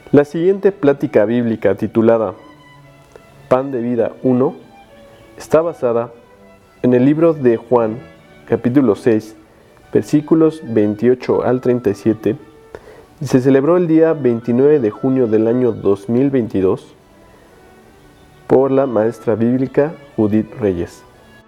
La siguiente plática bíblica titulada Pan de Vida 1 está basada en el libro de Juan, capítulo 6, versículos 28 al 37, y se celebró el día 29 de junio del año 2022 por la maestra bíblica Judith Reyes.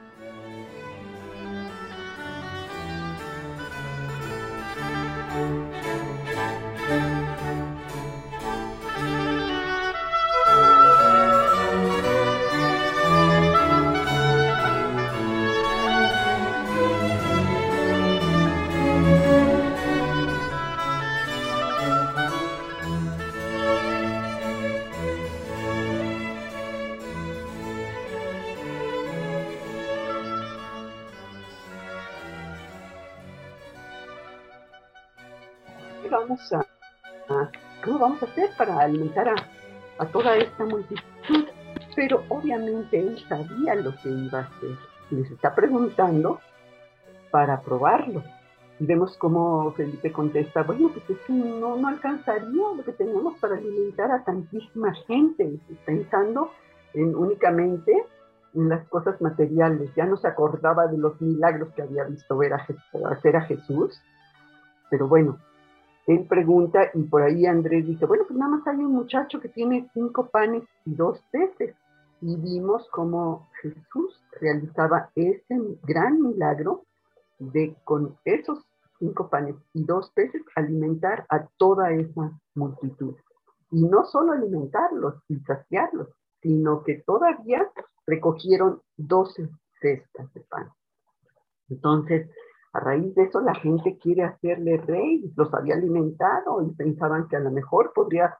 ¿Cómo vamos a hacer para alimentar a toda esta multitud? Pero obviamente él sabía lo que iba a hacer. Les está preguntando para probarlo. Y vemos cómo Felipe contesta, bueno, pues es que no alcanzaría lo que tenemos para alimentar a tantísima gente, pensando únicamente en las cosas materiales. Ya no se acordaba de los milagros que había visto hacer a Jesús. Pero bueno, él pregunta y por ahí Andrés dice, bueno, pues nada más hay un muchacho que tiene 5 panes y 2 peces. Y vimos cómo Jesús realizaba ese gran milagro de con esos 5 panes y 2 peces alimentar a toda esa multitud. Y no solo alimentarlos y saciarlos, sino que todavía recogieron 12 cestas de pan. Entonces, a raíz de eso, la gente quiere hacerle rey, los había alimentado y pensaban que a lo mejor podría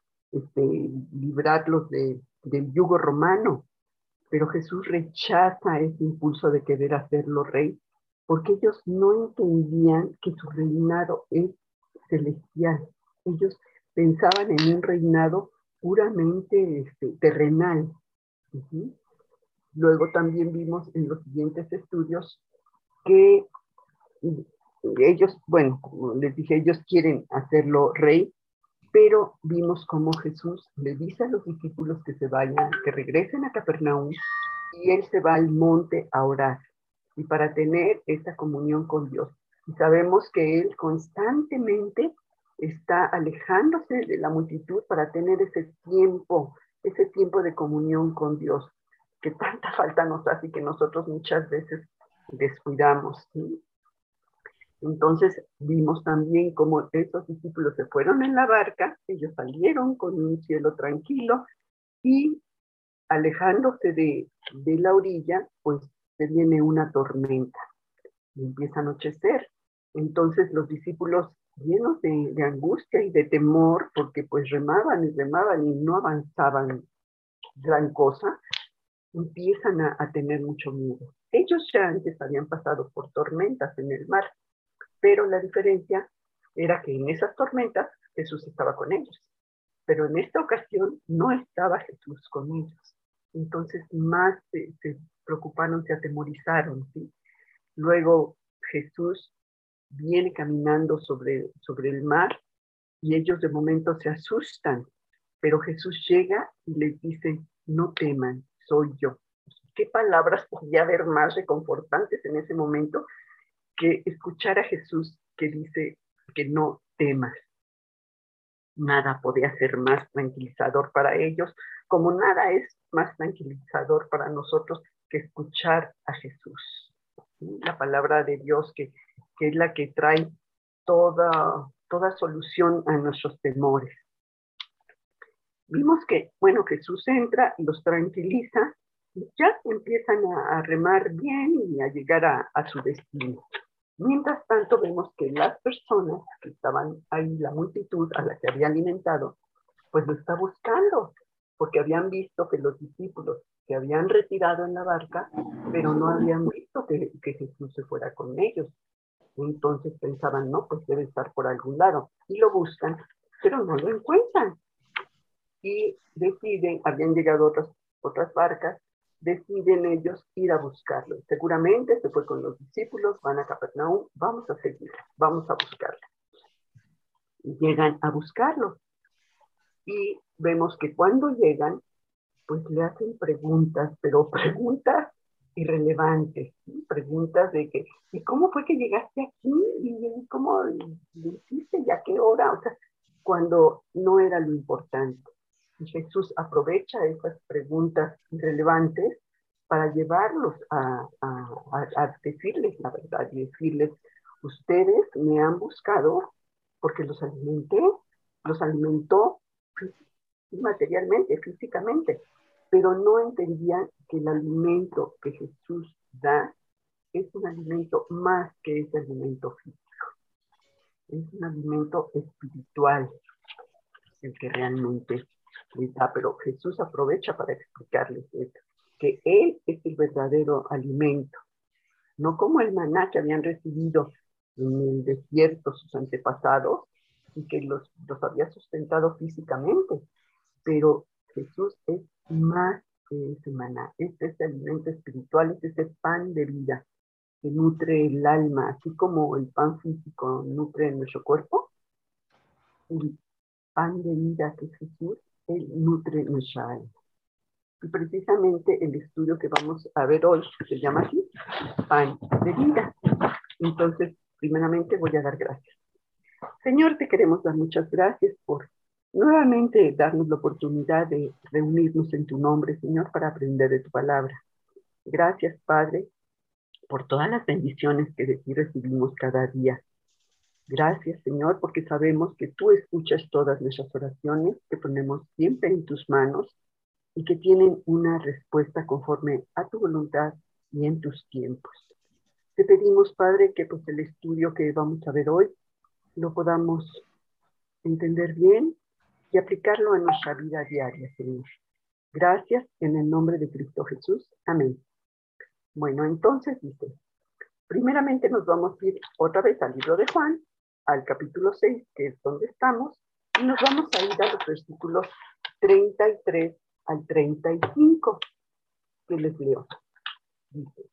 librarlos del yugo romano. Pero Jesús rechaza ese impulso de querer hacerlo rey, porque ellos no entendían que su reinado es celestial. Ellos pensaban en un reinado puramente terrenal. Uh-huh. Luego también vimos en los siguientes estudios que ellos, bueno, como les dije, ellos quieren hacerlo rey, pero vimos cómo Jesús le dice a los discípulos que se vayan, que regresen a Capernaum, y él se va al monte a orar, y para tener esa comunión con Dios. Y sabemos que él constantemente está alejándose de la multitud para tener ese tiempo de comunión con Dios, que tanta falta nos hace y que nosotros muchas veces descuidamos, ¿sí? Entonces vimos también cómo esos discípulos se fueron en la barca, ellos salieron con un cielo tranquilo y alejándose de la orilla, pues se viene una tormenta y empieza a anochecer. Entonces los discípulos llenos de angustia y de temor, porque pues remaban y no avanzaban gran cosa, empiezan a tener mucho miedo. Ellos ya antes habían pasado por tormentas en el mar, pero la diferencia era que en esas tormentas Jesús estaba con ellos, pero en esta ocasión no estaba Jesús con ellos. Entonces más se preocuparon, se atemorizaron, ¿sí? Luego Jesús viene caminando sobre el mar y ellos de momento se asustan, pero Jesús llega y les dice, no teman, soy yo. ¿Qué palabras podía haber más reconfortantes en ese momento que escuchar a Jesús que dice que no temas? Nada podía ser más tranquilizador para ellos, como nada es más tranquilizador para nosotros que escuchar a Jesús. La palabra de Dios que es la que trae toda solución a nuestros temores. Vimos que, bueno, Jesús entra y los tranquiliza y ya empiezan a remar bien y a llegar a su destino. Mientras tanto, vemos que las personas que estaban ahí, la multitud a la que había alimentado, pues lo está buscando, porque habían visto que los discípulos se habían retirado en la barca, pero no habían visto que Jesús se fuera con ellos. Entonces pensaban, no, pues debe estar por algún lado. Y lo buscan, pero no lo encuentran. Y deciden, habían llegado otras barcas, deciden ellos ir a buscarlo. Seguramente se fue con los discípulos, van a Capernaum, vamos a seguir, vamos a buscarlo. Y llegan a buscarlo. Y vemos que cuando llegan, pues le hacen preguntas, pero preguntas irrelevantes, ¿sí? Preguntas de que, ¿y cómo fue que llegaste aquí? ¿Y cómo lo hiciste? ¿Y a qué hora? O sea, cuando no era lo importante. Y Jesús aprovecha esas preguntas irrelevantes para llevarlos a decirles la verdad y decirles, ustedes me han buscado porque los alimenté, los alimentó materialmente, físicamente, pero no entendían que el alimento que Jesús da es un alimento más que ese alimento físico, es un alimento espiritual el que realmente les da, pero Jesús aprovecha para explicarles esto, que Él es el verdadero alimento, no como el maná que habían recibido en el desierto sus antepasados y que los había sustentado físicamente, pero Jesús es más que ese maná, es ese alimento espiritual, es ese pan de vida que nutre el alma, así como el pan físico nutre nuestro cuerpo, el pan de vida que es Jesús, él nutre nuestra alma. Y precisamente el estudio que vamos a ver hoy se llama así, pan de vida. Entonces, primeramente voy a dar gracias. Señor, te queremos dar muchas gracias por nuevamente darnos la oportunidad de reunirnos en tu nombre, Señor, para aprender de tu palabra. Gracias, Padre, por todas las bendiciones que de ti recibimos cada día. Gracias, Señor, porque sabemos que tú escuchas todas nuestras oraciones, que ponemos siempre en tus manos y que tienen una respuesta conforme a tu voluntad y en tus tiempos. Te pedimos, Padre, que pues el estudio que vamos a ver hoy lo podamos entender bien y aplicarlo en nuestra vida diaria, Señor. Gracias en el nombre de Cristo Jesús. Amén. Bueno, entonces dice, primeramente nos vamos a ir otra vez al libro de Juan, al capítulo 6, que es donde estamos, y nos vamos a ir a los versículos 33 al 35, que les leo. Dice,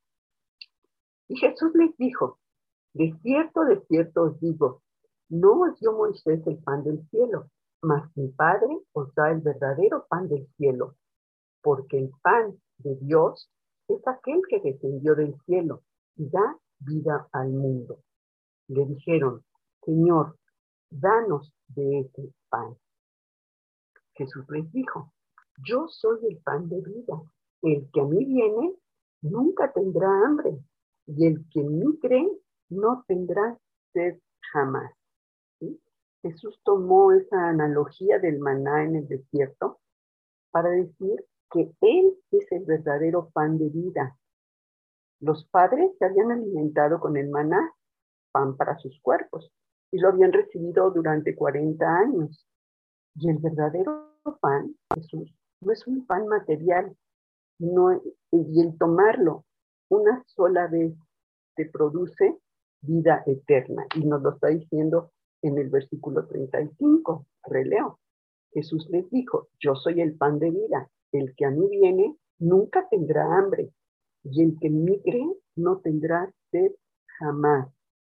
y Jesús les dijo, de cierto os digo, no os dio Moisés el pan del cielo, mas mi Padre os da el verdadero pan del cielo, porque el pan de Dios es aquel que descendió del cielo y da vida al mundo. Le dijeron, Señor, danos de ese pan. Jesús les dijo, yo soy el pan de vida. El que a mí viene nunca tendrá hambre, y el que en mí cree no tendrá sed jamás. ¿Sí? Jesús tomó esa analogía del maná en el desierto para decir que Él es el verdadero pan de vida. Los padres se habían alimentado con el maná, pan para sus cuerpos, y lo habían recibido durante 40 años. Y el verdadero pan, Jesús, no es un pan material, no, y el tomarlo una sola vez te produce vida eterna. Y nos lo está diciendo en el versículo 35, releo. Jesús les dijo, yo soy el pan de vida, el que a mí viene nunca tendrá hambre, y el que en mí cree no tendrá sed jamás.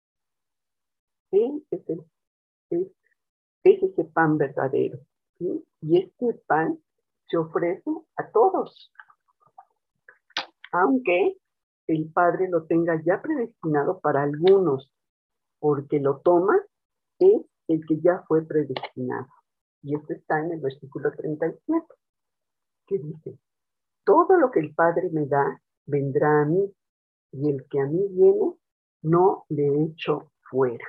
Él es ese pan verdadero, ¿sí? Y este pan se ofrece a todos, aunque el Padre lo tenga ya predestinado para algunos, porque lo toma es el que ya fue predestinado. Y esto está en el versículo 37, que dice, todo lo que el Padre me da, vendrá a mí, y el que a mí viene, no le echo fuera.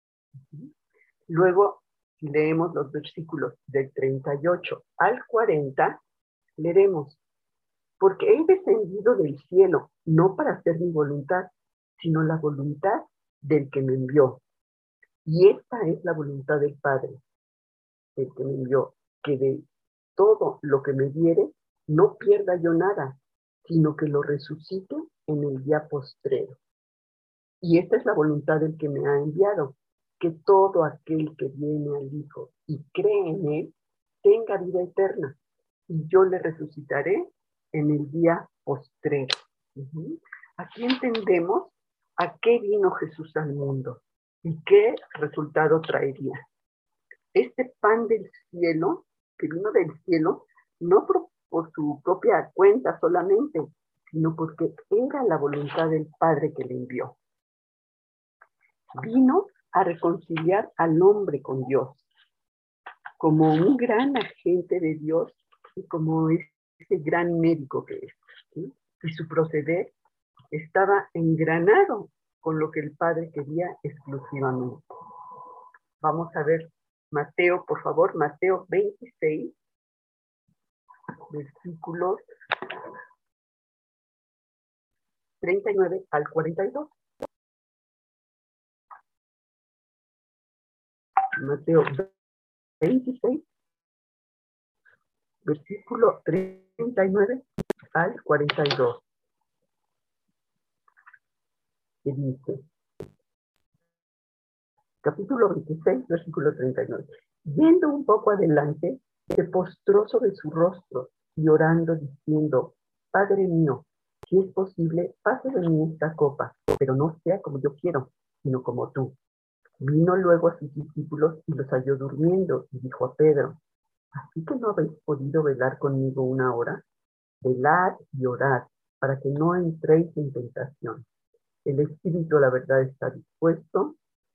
Luego, si leemos los versículos del 38 al 40, leeremos, porque he descendido del cielo, no para hacer mi voluntad, sino la voluntad del que me envió. Y esta es la voluntad del Padre, el que me envió, que de todo lo que me diere, no pierda yo nada, sino que lo resucite en el día postrero. Y esta es la voluntad del que me ha enviado, que todo aquel que viene al Hijo y cree en Él, tenga vida eterna, y yo le resucitaré en el día postrero. Aquí entendemos a qué vino Jesús al mundo y qué resultado traería. este pan del cielo, que vino del cielo, no por su propia cuenta solamente, sino porque era la voluntad del Padre que le envió. Vino a reconciliar al hombre con Dios, como un gran agente de Dios y como ese gran médico que es, ¿sí? Y su proceder estaba engranado con lo que el Padre quería exclusivamente. Vamos a ver Mateo, por favor, Mateo 26, versículos 39 al 42. Mateo 26, versículo 39 al 42. Que dice, capítulo 26, versículo 39. Yendo un poco adelante, se postró sobre su rostro y orando diciendo, Padre mío, si es posible, pase de mí esta copa, pero no sea como yo quiero, sino como tú. Vino luego a sus discípulos y los halló durmiendo y dijo a Pedro, ¿así que no habéis podido velar conmigo una hora? Velad y orad para que no entréis en tentación. El espíritu, la verdad, está dispuesto,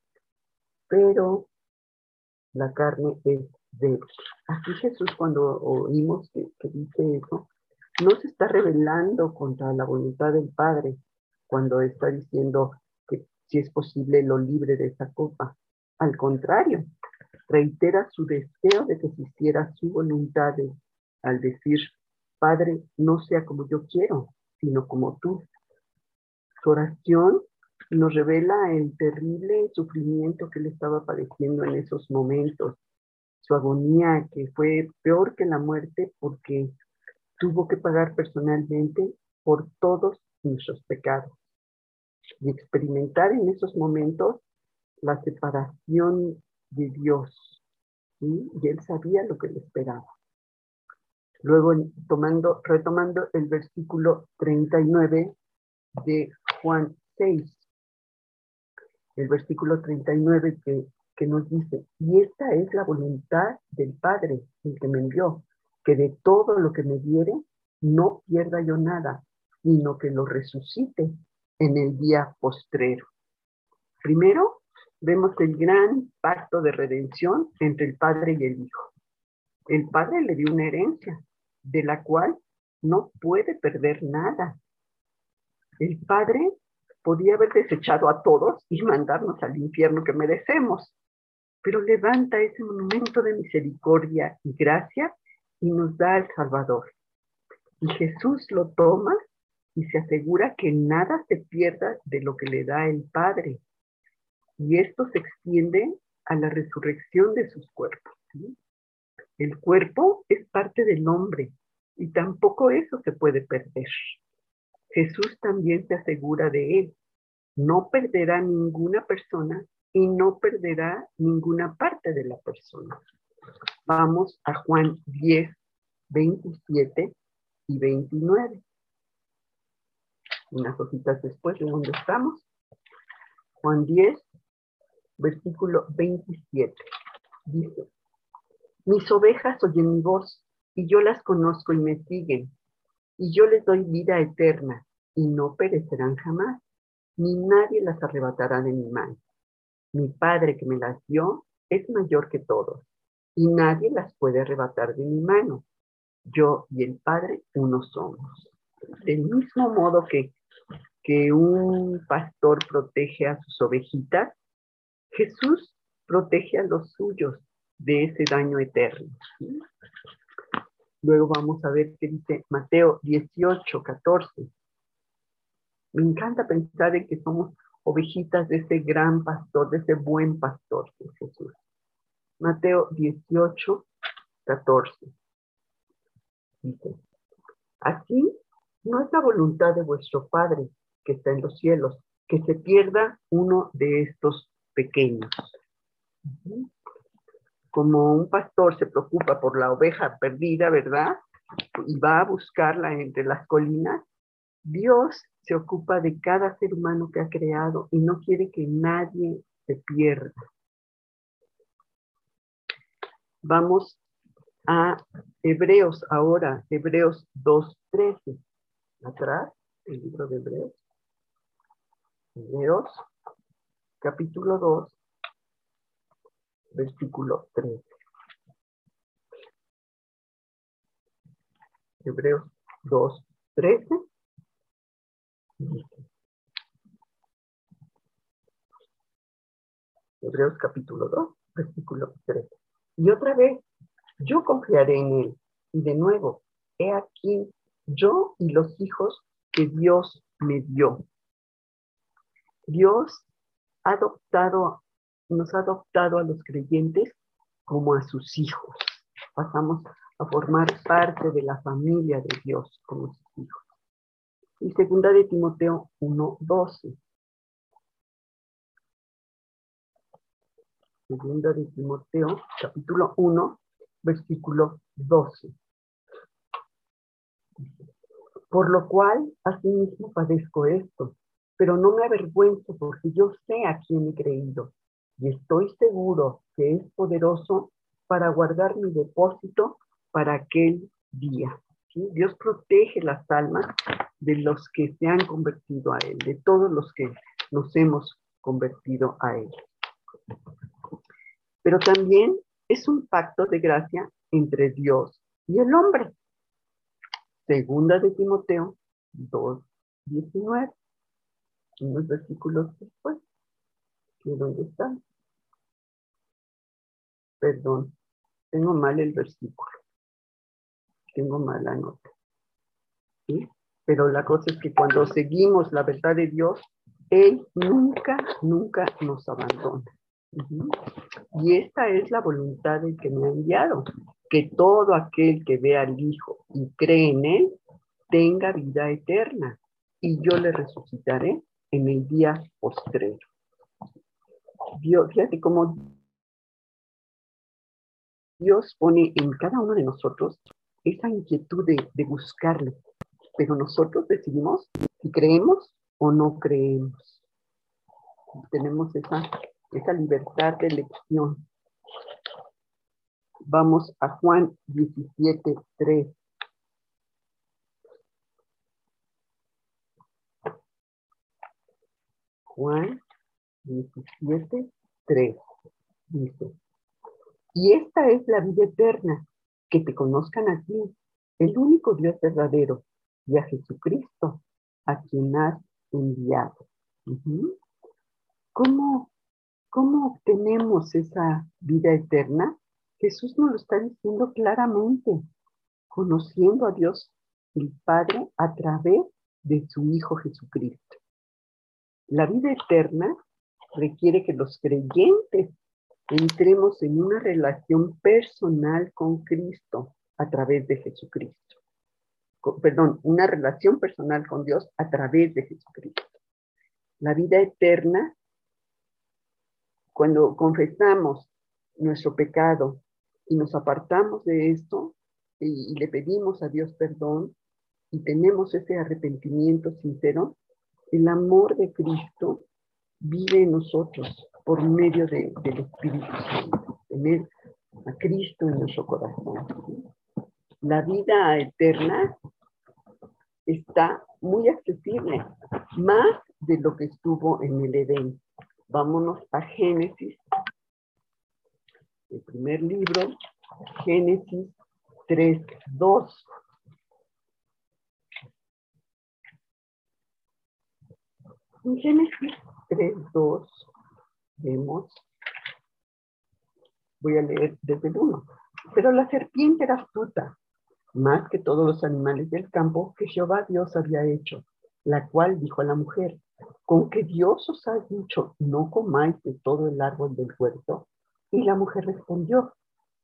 pero la carne es débil. Así Jesús, cuando oímos que dice eso, no se está rebelando contra la voluntad del Padre cuando está diciendo que si es posible lo libre de esa copa. Al contrario, reitera su deseo de que se hiciera su voluntad al decir, Padre, no sea como yo quiero, sino como tú. Su oración nos revela el terrible sufrimiento que él estaba padeciendo en esos momentos, su agonía que fue peor que la muerte porque tuvo que pagar personalmente por todos nuestros pecados y experimentar en esos momentos la separación de Dios, ¿sí? Y él sabía lo que le esperaba. Luego, retomando el versículo 39 de Juan 6, el versículo 39 que nos dice, y esta es la voluntad del Padre, el que me envió, que de todo lo que me diere, no pierda yo nada, sino que lo resucite en el día postrero. Primero, vemos el gran pacto de redención entre el Padre y el Hijo. El Padre le dio una herencia, de la cual no puede perder nada. El Padre podía haber desechado a todos y mandarnos al infierno que merecemos, pero levanta ese monumento de misericordia y gracia y nos da al Salvador. Y Jesús lo toma y se asegura que nada se pierda de lo que le da el Padre. Y esto se extiende a la resurrección de sus cuerpos, ¿sí? El cuerpo es parte del hombre y tampoco eso se puede perder. Jesús también se asegura de él. No perderá ninguna persona y no perderá ninguna parte de la persona. Vamos a Juan 10, 27 y 29. Unas hojitas después de donde estamos. Juan 10, versículo 27. Dice, mis ovejas oyen mi voz y yo las conozco y me siguen. Y yo les doy vida eterna y no perecerán jamás, ni nadie las arrebatará de mi mano. Mi Padre que me las dio es mayor que todos, y nadie las puede arrebatar de mi mano. Yo y el Padre uno somos. Del mismo modo que un pastor protege a sus ovejitas, Jesús protege a los suyos de ese daño eterno. ¿Sí? Luego vamos a ver qué dice Mateo 18, 14. Me encanta pensar en que somos ovejitas de ese gran pastor, de ese buen pastor que es Jesús. Mateo 18, 14. Dice, así no es la voluntad de vuestro Padre que está en los cielos, que se pierda uno de estos pequeños. Como un pastor se preocupa por la oveja perdida, ¿verdad? Y va a buscarla entre las colinas, Dios se ocupa de cada ser humano que ha creado y no quiere que nadie se pierda. Vamos a Hebreos ahora, Hebreos 2:13. Atrás, el libro de Hebreos. Hebreos, capítulo 2, versículo 13. Hebreos 2:13. Hebreos capítulo 2, versículo 13. Y otra vez, yo confiaré en él. Y de nuevo, he aquí yo y los hijos que Dios me dio. Dios nos ha adoptado a los creyentes como a sus hijos. Pasamos a formar parte de la familia de Dios como sus hijos. Y segunda de Timoteo 1:12. Segunda de Timoteo, capítulo 1, versículo 12. Por lo cual, asimismo padezco esto, pero no me avergüenzo porque yo sé a quién he creído y estoy seguro que es poderoso para guardar mi depósito para aquel día. ¿Sí? Dios protege las almas de los que se han convertido a Él, de todos los que nos hemos convertido a Él. Pero también es un pacto de gracia entre Dios y el hombre. Segunda de Timoteo 2:19. Unos versículos después. ¿Dónde están? Perdón, tengo mal el versículo. Tengo mal la nota. ¿Sí? Pero la cosa es que cuando seguimos la verdad de Dios, Él nunca nos abandona. Y esta es la voluntad del que me ha enviado, que todo aquel que vea al Hijo y cree en Él, tenga vida eterna, y yo le resucitaré en el día postrero. Dios, fíjate cómo Dios pone en cada uno de nosotros esa inquietud de buscarle, pero nosotros decidimos si creemos o no creemos. Tenemos esa libertad de elección. Vamos a Juan 17:3. Juan 17:3 dice: y esta es la vida eterna, que te conozcan a ti, el único Dios verdadero, y a Jesucristo, a quien has enviado. ¿Cómo obtenemos esa vida eterna? Jesús nos lo está diciendo claramente, conociendo a Dios el Padre a través de su Hijo Jesucristo. La vida eterna requiere que los creyentes entremos en una relación personal con Cristo a través de Jesucristo. Una relación personal con Dios a través de Jesucristo. La vida eterna, cuando confesamos nuestro pecado y nos apartamos de esto y le pedimos a Dios perdón y tenemos ese arrepentimiento sincero, el amor de Cristo vive en nosotros por medio del Espíritu Santo, tener a Cristo en nuestro corazón. La vida eterna está muy accesible, más de lo que estuvo en el Edén. Vámonos a Génesis, el primer libro, Génesis 3:2. En Génesis 3:2 vemos, voy a leer desde el 1. Pero la serpiente era astuta, más que todos los animales del campo que Jehová Dios había hecho, la cual dijo a la mujer: ¿con que Dios os ha dicho, no comáis de todo el árbol del huerto? Y la mujer respondió: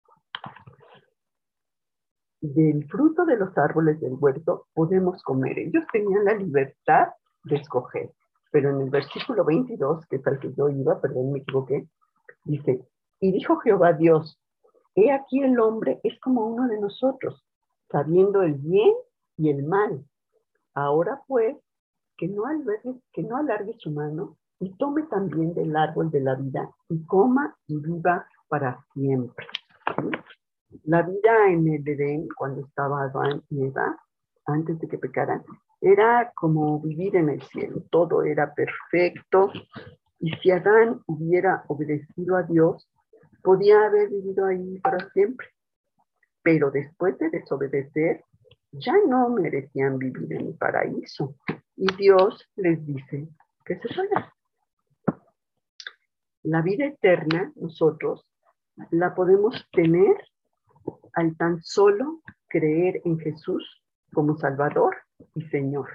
del fruto de los árboles del huerto podemos comer. Ellos tenían la libertad de escoger. Pero en el versículo 22, que es al que yo iba, perdón, me equivoqué, dice: y dijo Jehová Dios: he aquí el hombre es como uno de nosotros, sabiendo el bien y el mal. Ahora pues, que no alargue su mano y tome también del árbol de la vida y coma y viva para siempre. ¿Sí? La vida en el Edén, cuando estaba Adán y Eva, antes de que pecaran, era como vivir en el cielo. Todo era perfecto. Y si Adán hubiera obedecido a Dios, podía haber vivido ahí para siempre. Pero después de desobedecer, ya no merecían vivir en el paraíso. Y Dios les dice que se vayan. La vida eterna, nosotros, la podemos tener al tan solo creer en Jesús como Salvador y Señor.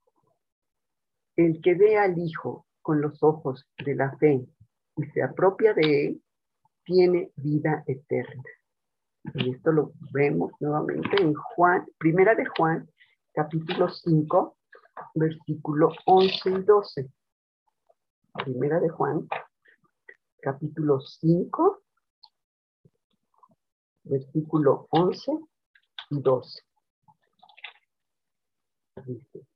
El que ve al Hijo con los ojos de la fe y se apropia de él, tiene vida eterna. Y esto lo vemos nuevamente en Juan, primera de Juan, capítulo 5, versículo 11 y 12. Primera de Juan, capítulo 5, versículo 11 y 12. Dice,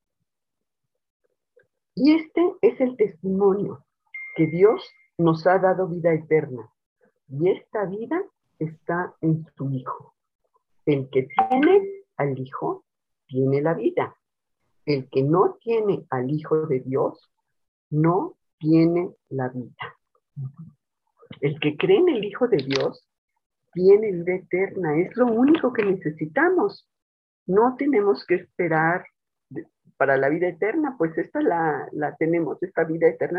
y este es el testimonio, que Dios nos ha dado vida eterna, y esta vida está en su Hijo. El que tiene al Hijo, tiene la vida. El que no tiene al Hijo de Dios, no tiene la vida. El que cree en el Hijo de Dios, tiene vida eterna. Es lo único que necesitamos. No tenemos que esperar para la vida eterna, pues esta la tenemos, esta vida eterna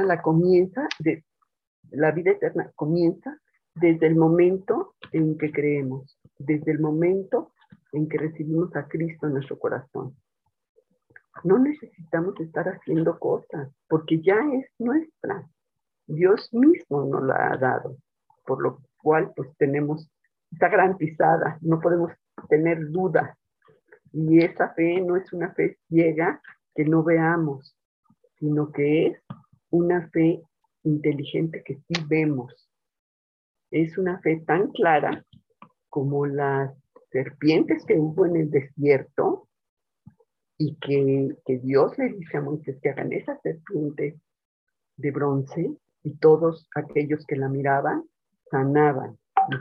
la vida eterna comienza desde el momento en que creemos, desde el momento en que recibimos a Cristo en nuestro corazón. No necesitamos estar haciendo cosas, porque ya es nuestra. Dios mismo nos la ha dado, por lo cual pues está garantizada, no podemos tener dudas. Y esa fe no es una fe ciega que no veamos, sino que es una fe inteligente que sí vemos. Es una fe tan clara como las serpientes que hubo en el desierto y que Dios le dice a Moisés que hagan esa serpiente de bronce y todos aquellos que la miraban sanaban.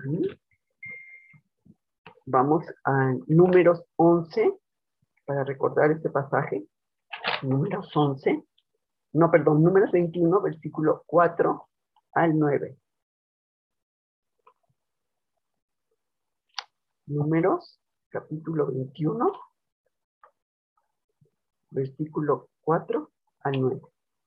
Vamos a Números 11 para recordar este pasaje. Números 11. No, perdón, Números 21, versículo 4 al 9. Números, capítulo 21, versículo 4 al 9.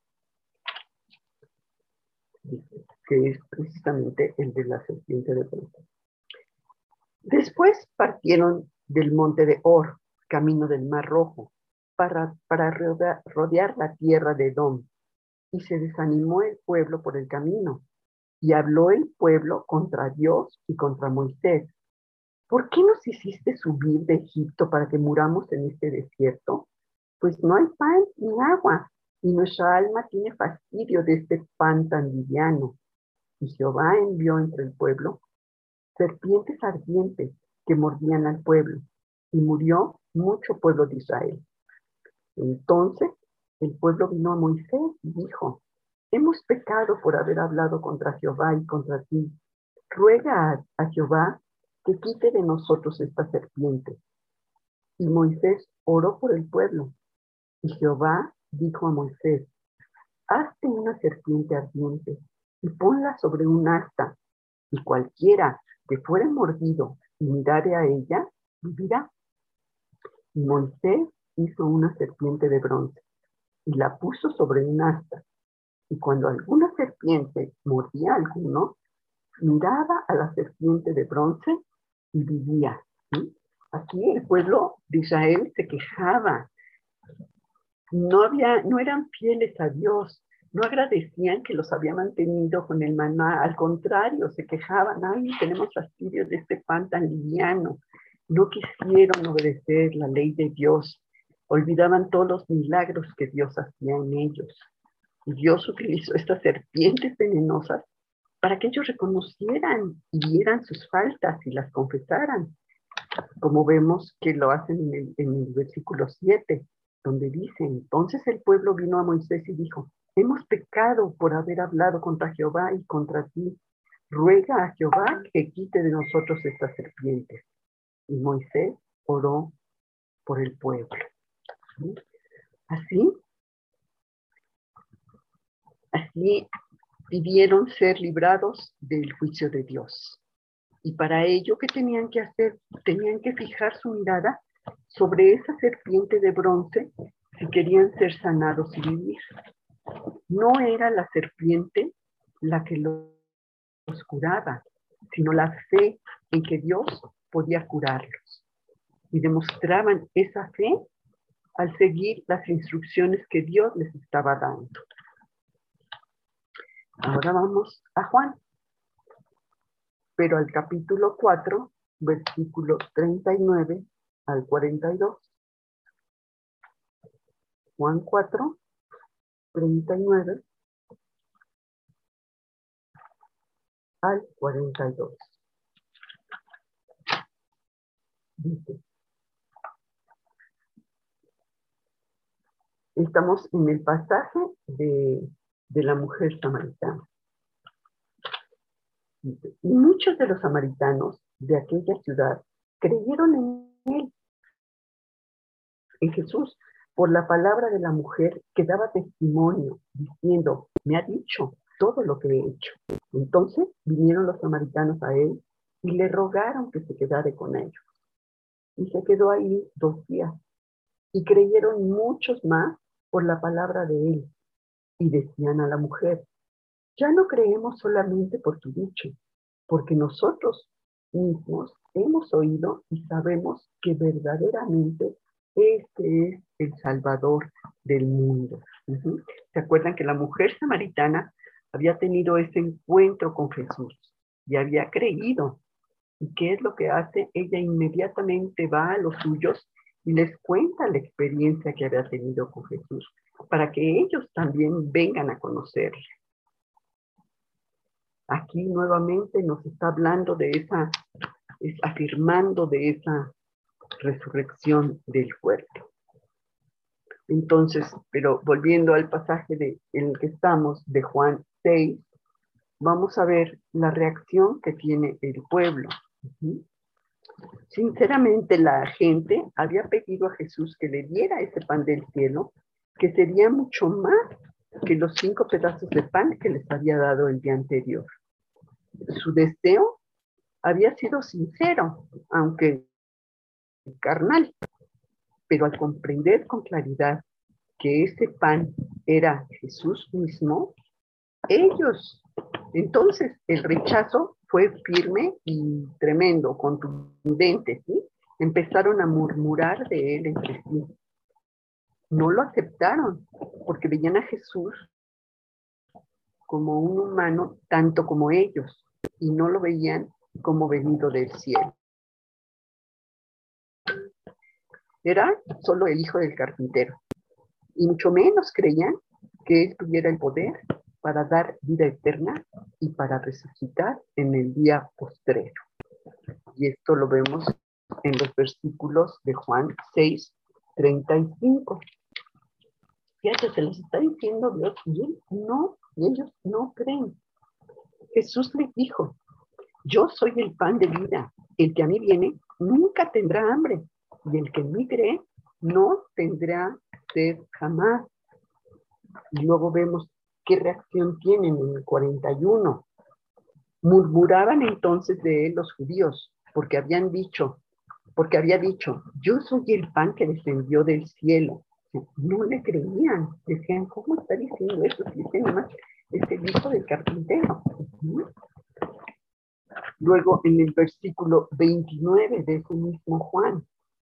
Dice, que es precisamente el de la serpiente de bronce. Después partieron del monte de Or, camino del Mar Rojo, para rodear la tierra de Edom, y se desanimó el pueblo por el camino, y habló el pueblo contra Dios y contra Moisés. ¿Por qué nos hiciste subir de Egipto para que muramos en este desierto? Pues no hay pan ni agua, y nuestra alma tiene fastidio de este pan tan liviano. Y Jehová envió entre el pueblo serpientes ardientes que mordían al pueblo, y murió mucho pueblo de Israel. Entonces el pueblo vino a Moisés y dijo, hemos pecado por haber hablado contra Jehová y contra ti. Ruega a Jehová que quite de nosotros esta serpiente. Y Moisés oró por el pueblo. Y Jehová dijo a Moisés, hazte una serpiente ardiente y ponla sobre un asta, y cualquiera que fuere mordido y mirare a ella, vivirá. Y Moisés hizo una serpiente de bronce y la puso sobre un asta. Y cuando alguna serpiente mordía a alguno, miraba a la serpiente de bronce y vivía. ¿Sí? Aquí el pueblo de Israel se quejaba. No eran fieles a Dios, no agradecían que los había mantenido con el maná, al contrario, se quejaban, ay, tenemos fastidio de este pan tan liviano. No quisieron obedecer la ley de Dios, olvidaban todos los milagros que Dios hacía en ellos. Y Dios utilizó estas serpientes venenosas para que ellos reconocieran y vieran sus faltas y las confesaran, como vemos que lo hacen en el versículo 7, donde dice, entonces el pueblo vino a Moisés y dijo, hemos pecado por haber hablado contra Jehová y contra ti. ruega a Jehová que quite de nosotros estas serpientes. Y Moisés oró por el pueblo. Así pidieron ser librados del juicio de Dios. Y para ello, ¿qué tenían que hacer? Tenían que fijar su mirada sobre esa serpiente de bronce si querían ser sanados y vivir. No era la serpiente la que los curaba, sino la fe en que Dios podía curarlos. Y demostraban esa fe al seguir las instrucciones que Dios les estaba dando. Ahora vamos a Juan, pero al capítulo 4, versículos 39 al 42. Juan 4, 39 al 42. Dice, estamos en el pasaje de la mujer samaritana. Dice, y muchos de los samaritanos de aquella ciudad creyeron en él, en Jesús, por la palabra de la mujer que daba testimonio, diciendo, me ha dicho todo lo que he hecho. Entonces vinieron los samaritanos a él y le rogaron que se quedara con ellos. Y se quedó ahí 2 días. Y creyeron muchos más por la palabra de él. Y decían a la mujer, ya no creemos solamente por tu dicho, porque nosotros mismos hemos oído y sabemos que verdaderamente este es el Salvador del mundo. ¿Se acuerdan que la mujer samaritana había tenido ese encuentro con Jesús y había creído? ¿Y qué es lo que hace? Ella inmediatamente va a los suyos y les cuenta la experiencia que había tenido con Jesús, para que ellos también vengan a conocerle. Aquí nuevamente nos está hablando de afirmando de esa resurrección del cuerpo. Entonces, pero volviendo al pasaje en el que estamos, de Juan 6, vamos a ver la reacción que tiene el pueblo. Sinceramente, la gente había pedido a Jesús que le diera ese pan del cielo, que sería mucho más que los 5 pedazos de pan que les había dado el día anterior. Su deseo había sido sincero, aunque carnal, pero al comprender con claridad que ese pan era Jesús mismo, entonces el rechazo fue firme y tremendo, contundente, ¿sí? Empezaron a murmurar de él entre sí. No lo aceptaron porque veían a Jesús como un humano tanto como ellos y no lo veían como venido del cielo. Era solo el hijo del carpintero y mucho menos creían que él tuviera el poder para dar vida eterna y para resucitar en el día postrero. Y esto lo vemos en los versículos de Juan 6, 35. Fíjate, se les está diciendo Dios y ellos no creen. Jesús les dijo, yo soy el pan de vida, el que a mí viene nunca tendrá hambre, y el que en mí cree no tendrá sed jamás. Y luego vemos qué reacción tienen en el 41. Murmuraban entonces de él los judíos, porque había dicho, yo soy el pan que descendió del cielo. No le creían, decían, ¿cómo está diciendo eso? Si este nomás es el hijo del carpintero. Luego en el versículo 29 de ese mismo Juan,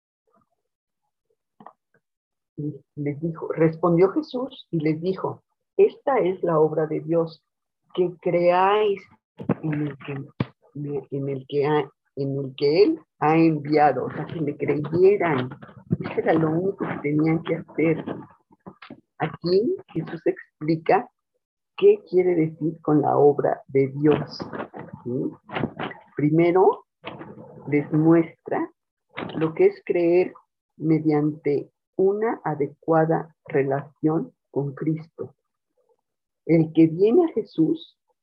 les dijo, respondió Jesús y les dijo, esta es la obra de Dios, que creáis en el que Él ha enviado, o sea, que le creyeran. Eso era lo único que tenían que hacer. Aquí Jesús explica qué quiere decir con la obra de Dios. ¿Sí? Primero, les muestra lo que es creer mediante una adecuada relación con Cristo. El que viene a Jesús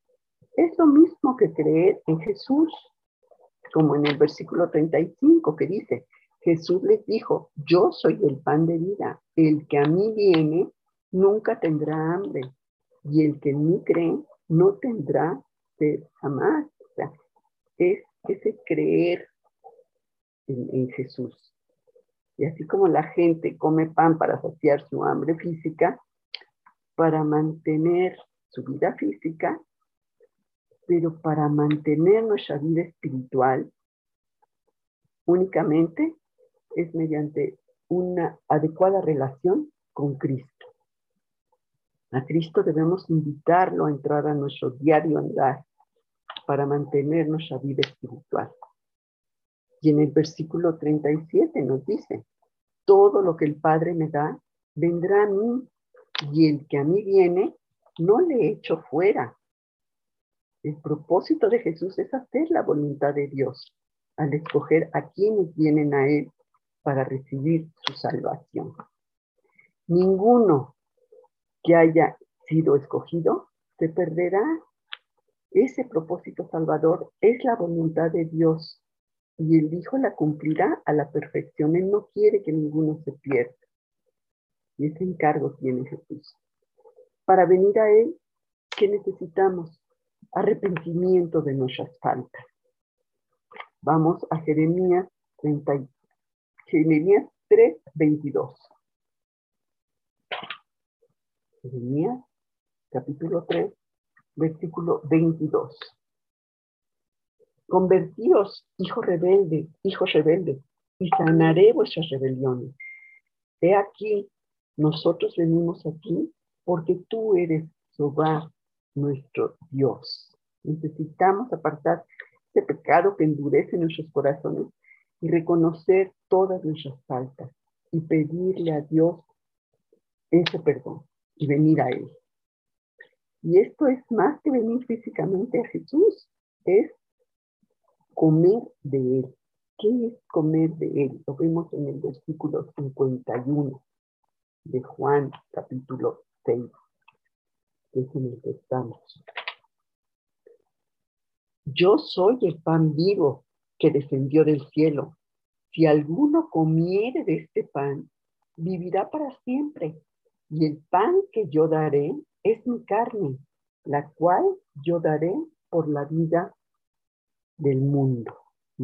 Es lo mismo que creer en Jesús, como en el versículo 35 que dice, Jesús les dijo, yo soy el pan de vida, el que a mí viene nunca tendrá hambre, y el que en mí cree no tendrá sed jamás. O sea, es ese creer en Jesús. Y así como la gente come pan para saciar su hambre física, para mantener su vida física, pero para mantener nuestra vida espiritual, únicamente es mediante una adecuada relación con Cristo. A Cristo debemos invitarlo a entrar a nuestro diario andar para mantener nuestra vida espiritual. Y en el versículo 37 nos dice, todo lo que el Padre me da, vendrá a mí, y el que a mí viene, no le echo fuera. El propósito de Jesús es hacer la voluntad de Dios, al escoger a quienes vienen a Él para recibir su salvación. Ninguno que haya sido escogido se perderá. Ese propósito salvador es la voluntad de Dios y el Hijo la cumplirá a la perfección. Él no quiere que ninguno se pierda. Y ese encargo tiene Jesús. Para venir a Él, ¿qué necesitamos? Arrepentimiento de nuestras faltas. Vamos a Jeremías 3:22. Jeremías, capítulo 3, versículo 22. Convertíos, hijos rebeldes, y sanaré vuestras rebeliones. He aquí, nosotros venimos aquí porque tú eres Jehová, nuestro Dios. Necesitamos apartar este pecado que endurece nuestros corazones y reconocer todas nuestras faltas y pedirle a Dios ese perdón y venir a Él. Y esto es más que venir físicamente a Jesús, es comer de Él. ¿Qué es comer de Él? Lo vemos en el versículo 51 de Juan, capítulo 6, que es en el que estamos. Yo soy el pan vivo que descendió del cielo. Si alguno comiere de este pan, vivirá para siempre. Y el pan que yo daré es mi carne, la cual yo daré por la vida del mundo.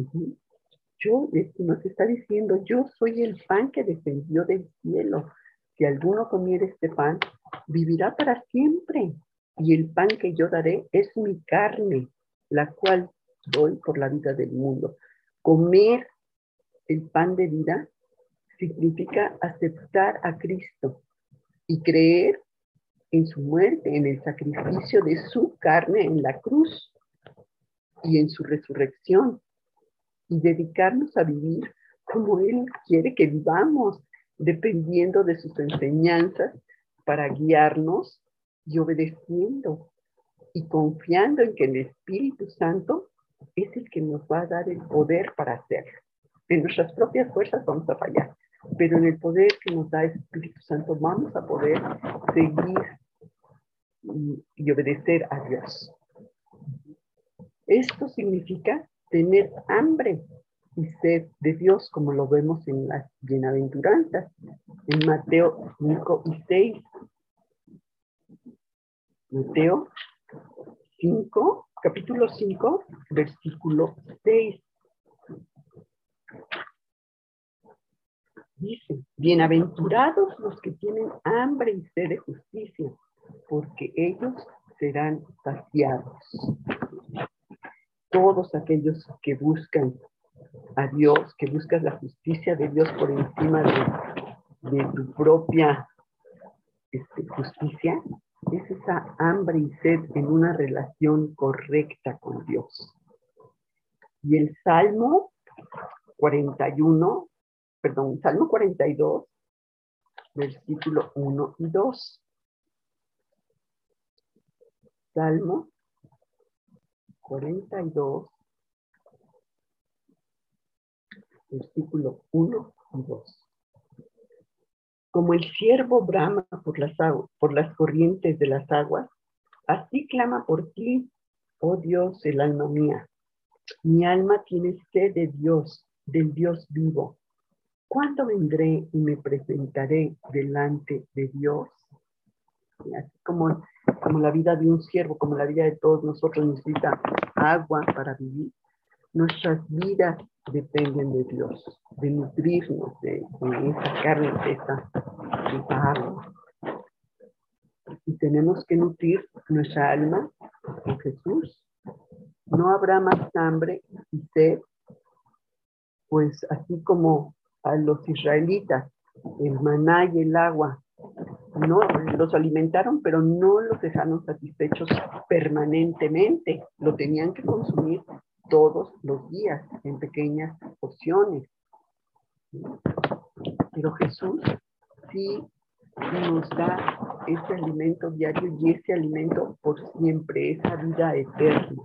Nos está diciendo, yo soy el pan que descendió del cielo. Si alguno comiere este pan, vivirá para siempre. Y el pan que yo daré es mi carne, la cual doy por la vida del mundo. Comer el pan de vida significa aceptar a Cristo y creer en su muerte, en el sacrificio de su carne en la cruz y en su resurrección, y dedicarnos a vivir como Él quiere que vivamos, dependiendo de sus enseñanzas para guiarnos y obedeciendo y confiando en que el Espíritu Santo es el que nos va a dar el poder para hacerlo. En nuestras propias fuerzas vamos a fallar, pero en el poder que nos da el Espíritu Santo vamos a poder seguir y obedecer a Dios. Esto significa tener hambre y sed de Dios, como lo vemos en las bienaventuranzas, en Mateo 5 y 6. Mateo 5, capítulo 5, versículo 6. Dice, bienaventurados los que tienen hambre y sed de justicia, porque ellos serán saciados. Todos aquellos que buscan a Dios, que buscas la justicia de Dios por encima de tu propia justicia, es esa hambre y sed en una relación correcta con Dios. Y el Salmo 42, versículo 1 y 2. Salmo 42, versículo 1 y 2. Como el ciervo brama por las corrientes de las aguas, así clama por ti, Oh Dios, el alma mía. Mi alma tiene sed de Dios, del Dios vivo. ¿Cuándo vendré y me presentaré delante de Dios? Y así como la vida de un siervo, como la vida de todos nosotros necesita agua para vivir, nuestras vidas dependen de Dios, de nutrirnos de esa carne, de esa agua. Y tenemos que nutrir nuestra alma con Jesús. No habrá más hambre y sed, pues así como a los israelitas, el maná y el agua, no los alimentaron, pero no los dejaron satisfechos permanentemente. Lo tenían que consumir todos los días en pequeñas porciones. Pero Jesús sí nos da ese alimento diario y ese alimento por siempre, esa vida eterna.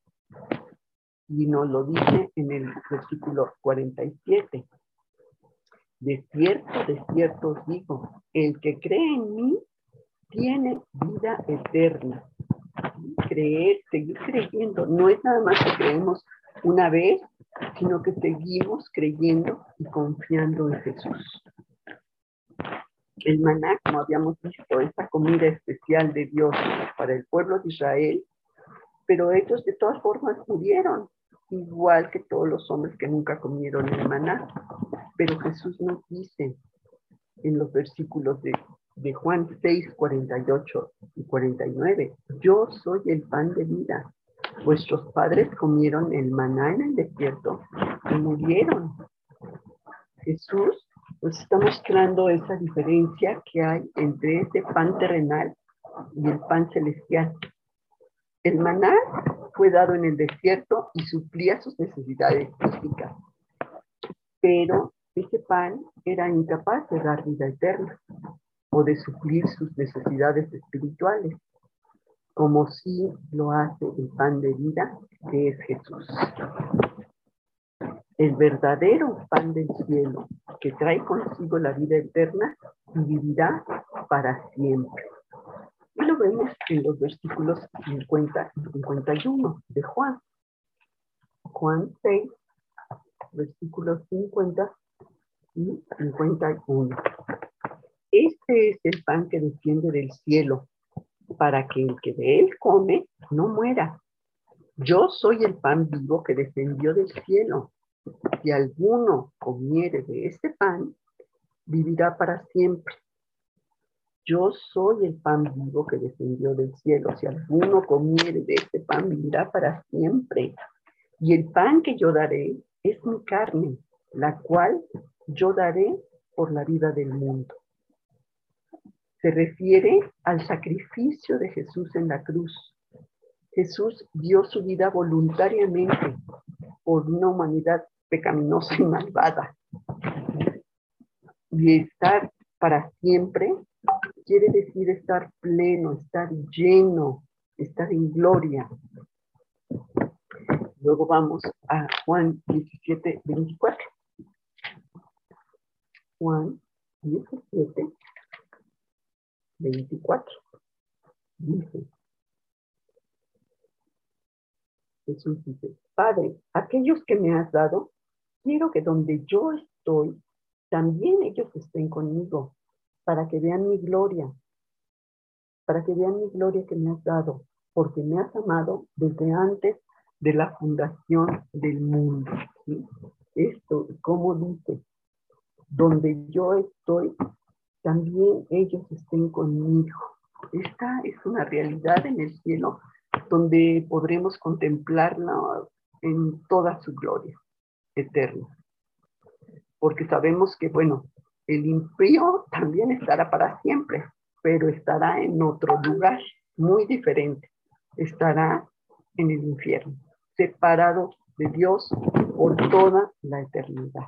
Y nos lo dice en el versículo 47. De cierto os digo, el que cree en mí tiene vida eterna. Creer, seguir creyendo, no es nada más que creemos una vez, sino que seguimos creyendo y confiando en Jesús. El maná, como habíamos visto, esta comida especial de Dios para el pueblo de Israel, pero ellos de todas formas murieron, igual que todos los hombres que nunca comieron el maná. Pero Jesús nos dice en los versículos de Juan 6, 48 y 49, yo soy el pan de vida. Vuestros padres comieron el maná en el desierto y murieron. Jesús nos está mostrando esa diferencia que hay entre este pan terrenal y el pan celestial. El maná fue dado en el desierto y suplía sus necesidades físicas, pero ese pan era incapaz de dar vida eterna o de suplir sus necesidades espirituales, como sí lo hace el pan de vida, que es Jesús. El verdadero pan del cielo, que trae consigo la vida eterna y vivirá para siempre. Y lo vemos en los versículos 50 y 51 de Juan. Juan 6, versículos 50 y 51. Este es el pan que desciende del cielo, para que el que de él come no muera. Yo soy el pan vivo que descendió del cielo. Si alguno comiere de este pan, vivirá para siempre. Yo soy el pan vivo que descendió del cielo. Si alguno comiere de este pan, vivirá para siempre. Y el pan que yo daré es mi carne, la cual yo daré por la vida del mundo. Se refiere al sacrificio de Jesús en la cruz. Jesús dio su vida voluntariamente por una humanidad pecaminosa y malvada. Y estar para siempre quiere decir estar pleno, estar lleno, estar en gloria. Luego vamos a Juan 17, 24. Juan 17, 24. Dice, Jesús dice, Padre, aquellos que me has dado, quiero que donde yo estoy, también ellos estén conmigo, para que vean mi gloria que me has dado, porque me has amado desde antes de la fundación del mundo. ¿Sí? Esto, como dice, donde yo estoy, también ellos estén conmigo. Esta es una realidad en el cielo donde podremos contemplarla en toda su gloria eterna. Porque sabemos que, bueno, el impío también estará para siempre, pero estará en otro lugar muy diferente. Estará en el infierno, separado de Dios por toda la eternidad.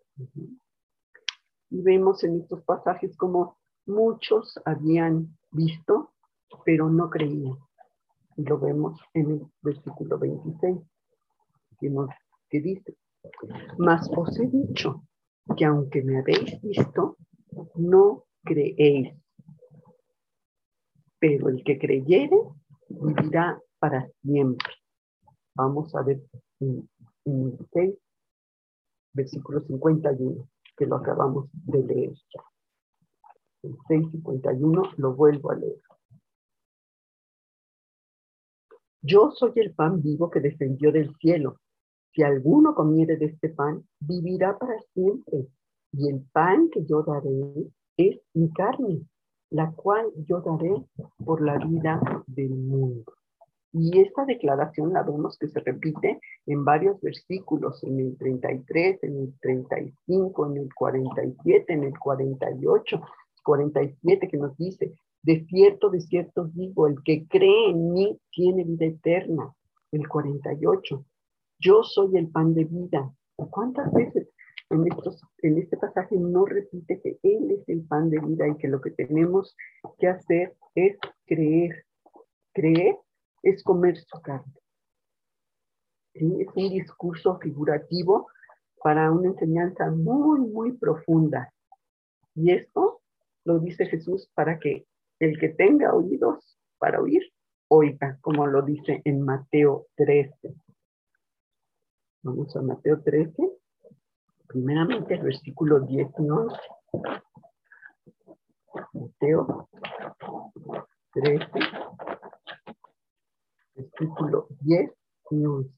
Y vemos en estos pasajes como muchos habían visto, pero no creían. Y lo vemos en el versículo 26, que dice, mas os he dicho que aunque me habéis visto, no creéis. Pero el que creyere, vivirá para siempre. Vamos a ver en 6, versículo 51, que lo acabamos de leer ya. En 6:51 lo vuelvo a leer. Yo soy el pan vivo que descendió del cielo. Si alguno comiere de este pan, vivirá para siempre. Y el pan que yo daré es mi carne, la cual yo daré por la vida del mundo. Y esta declaración la vemos que se repite en varios versículos, en el 33, en el 35, en el 47, en el 48, 47, que nos dice: de cierto os digo, el que cree en mí tiene vida eterna. El 48, yo soy el pan de vida. ¿Cuántas veces en este pasaje no repite que Él es el pan de vida y que lo que tenemos que hacer es creer? Creer es comer su carne. ¿Sí? Es un discurso figurativo para una enseñanza muy, muy profunda. Y esto lo dice Jesús para que el que tenga oídos para oír, oiga, como lo dice en Mateo 13. Vamos a Mateo 13, primeramente el versículo 10 y 11. Mateo 13, versículo 10 y 11.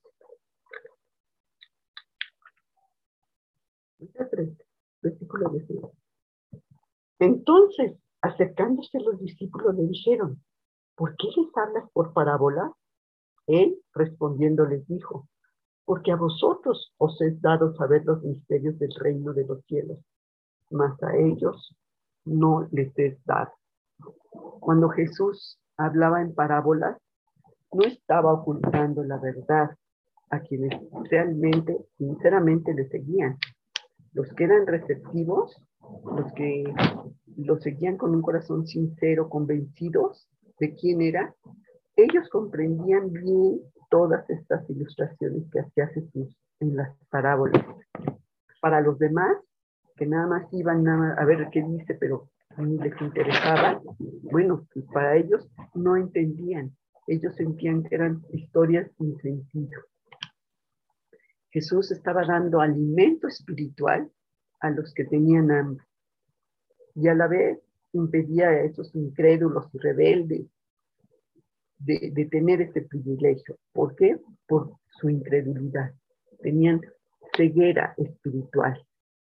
Mateo 13, versículo 10 y 11. Entonces, acercándose los discípulos, le dijeron: ¿por qué les hablas por parábola? Él, respondiendo, les dijo: porque a vosotros os es dado saber los misterios del reino de los cielos, mas a ellos no les es dado. Cuando Jesús hablaba en parábolas, no estaba ocultando la verdad a quienes realmente, sinceramente le seguían. Los que eran receptivos, los que lo seguían con un corazón sincero, convencidos de quién era, ellos comprendían bien todas estas ilustraciones que hacía Jesús en las parábolas. Para los demás, que nada más iban a ver qué dice, pero ni les interesaba, bueno, pues para ellos no entendían. Ellos sentían que eran historias sin sentido. Jesús estaba dando alimento espiritual a los que tenían hambre y a la vez impedía a esos incrédulos y rebeldes de tener ese privilegio. ¿Por qué? Por su incredulidad. Tenían ceguera espiritual.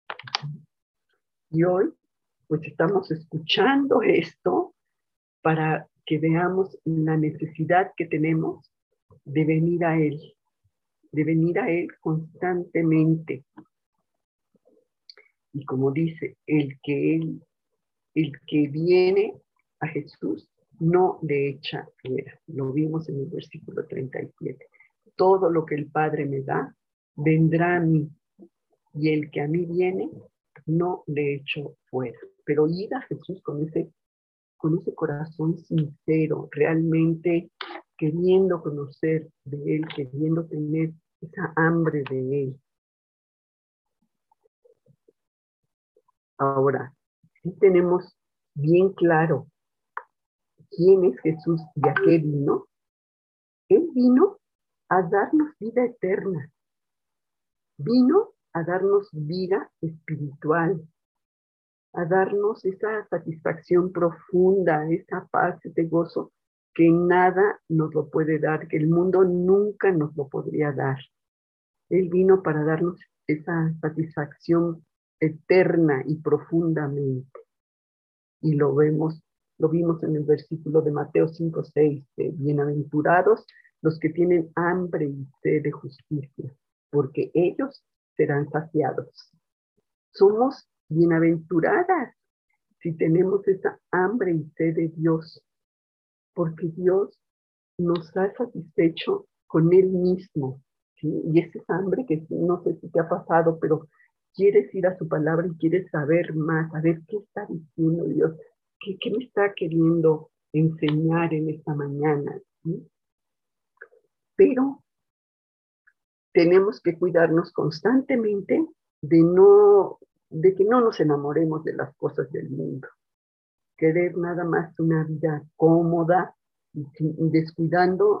Y hoy, pues estamos escuchando esto para que veamos la necesidad que tenemos de venir a Él constantemente. Y como dice, el que viene a Jesús no le echa fuera. Lo vimos en el versículo 37. Todo lo que el Padre me da, vendrá a mí. Y el que a mí viene, no le echo fuera. Pero ir a Jesús con ese corazón sincero, realmente queriendo conocer de Él, queriendo tener esa hambre de Él. Ahora, sí tenemos bien claro quién es Jesús y a qué vino. Él vino a darnos vida eterna. Vino a darnos vida espiritual, a darnos esa satisfacción profunda, esa paz, ese gozo que nada nos lo puede dar, que el mundo nunca nos lo podría dar. Él vino para darnos esa satisfacción eterna y profundamente. Y lo vimos en el versículo de Mateo 5:6, de bienaventurados los que tienen hambre y sed de justicia, porque ellos serán saciados. Somos bienaventuradas si tenemos esa hambre y sed de Dios, porque Dios nos ha satisfecho con Él mismo, ¿sí? Y esa hambre que no sé si te ha pasado, pero quieres ir a su palabra y quieres saber más, saber qué está diciendo Dios, qué me está queriendo enseñar en esta mañana, ¿sí? Pero tenemos que cuidarnos constantemente de que no nos enamoremos de las cosas del mundo. Querer nada más una vida cómoda y descuidando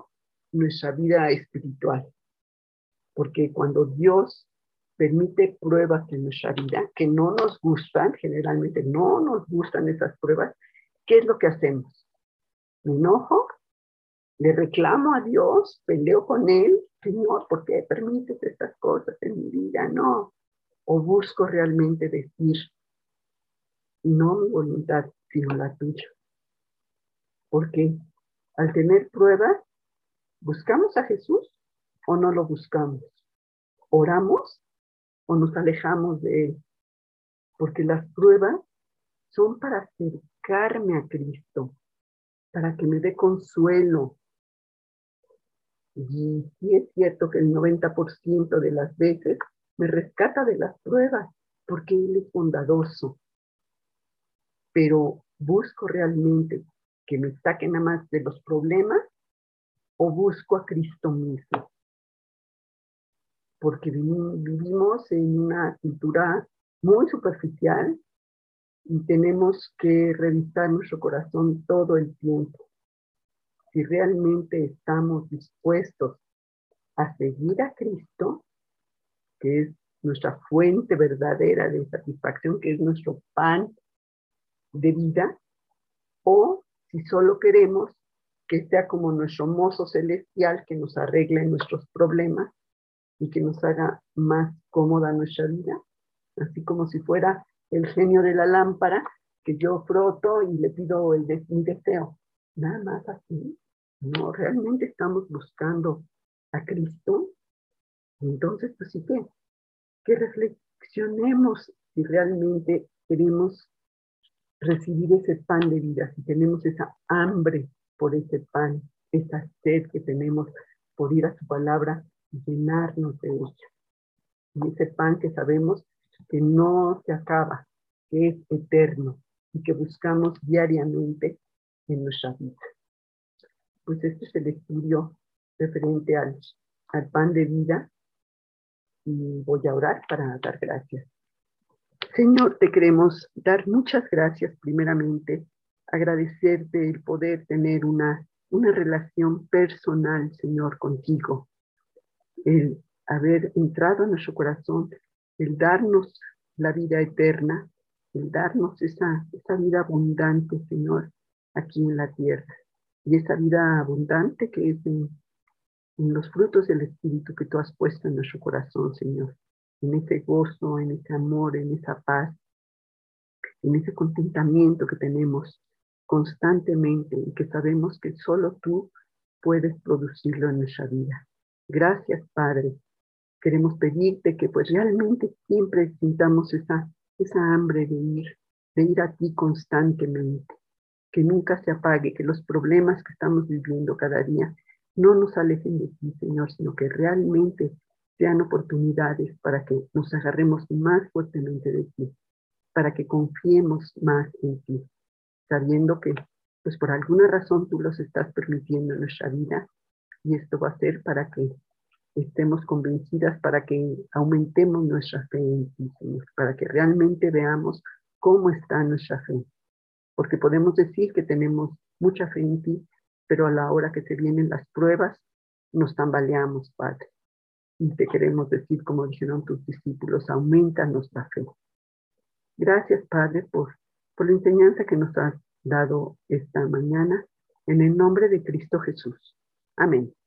nuestra vida espiritual. Porque cuando Dios permite pruebas en nuestra vida que no nos gustan, generalmente no nos gustan esas pruebas, ¿qué es lo que hacemos? Me enojo, le reclamo a Dios, peleo con Él, Señor, ¿por qué permites estas cosas en mi vida? No. O busco realmente decir, no mi voluntad, sino la tuya. Porque al tener pruebas, ¿buscamos a Jesús o no lo buscamos? ¿Oramos o nos alejamos de Él? Porque las pruebas son para acercarme a Cristo, para que me dé consuelo. Y sí es cierto que el 90% de las veces me rescata de las pruebas, porque Él es bondadoso. Pero busco realmente que me saquen nada más de los problemas o busco a Cristo mismo. Porque vivimos en una cultura muy superficial y tenemos que revisar nuestro corazón todo el tiempo. Si realmente estamos dispuestos a seguir a Cristo, que es nuestra fuente verdadera de satisfacción, que es nuestro pan de vida, o si solo queremos que sea como nuestro mozo celestial que nos arregle nuestros problemas y que nos haga más cómoda nuestra vida, así como si fuera el genio de la lámpara que yo froto y le pido mi deseo. Nada más así. No, realmente estamos buscando a Cristo. Entonces, pues sí que reflexionemos si realmente queremos recibir ese pan de vida, si tenemos esa hambre por ese pan, esa sed que tenemos por ir a su palabra y llenarnos de ella. Y ese pan que sabemos que no se acaba, que es eterno y que buscamos diariamente en nuestra vida. Pues este es el estudio referente al pan de vida y voy a orar para dar gracias. Señor, te queremos dar muchas gracias primeramente, agradecerte el poder tener una relación personal, Señor, contigo, el haber entrado en nuestro corazón, el darnos la vida eterna, el darnos esa vida abundante, Señor, aquí en la tierra. Y esa vida abundante que es en los frutos del Espíritu que tú has puesto en nuestro corazón, Señor. En ese gozo, en ese amor, en esa paz, en ese contentamiento que tenemos constantemente y que sabemos que solo tú puedes producirlo en nuestra vida. Gracias, Padre. Queremos pedirte que pues realmente siempre sintamos esa hambre de ir a ti constantemente, que nunca se apague, que los problemas que estamos viviendo cada día no nos alejen de ti, Señor, sino que realmente sean oportunidades para que nos agarremos más fuertemente de ti, para que confiemos más en ti, sabiendo que pues por alguna razón tú los estás permitiendo en nuestra vida y esto va a ser para que estemos convencidas, para que aumentemos nuestra fe en ti, Señor, para que realmente veamos cómo está nuestra fe. Porque podemos decir que tenemos mucha fe en ti, pero a la hora que se vienen las pruebas, nos tambaleamos, Padre. Y te queremos decir, como dijeron tus discípulos, aumenta nuestra fe. Gracias, Padre, por la enseñanza que nos has dado esta mañana, en el nombre de Cristo Jesús. Amén.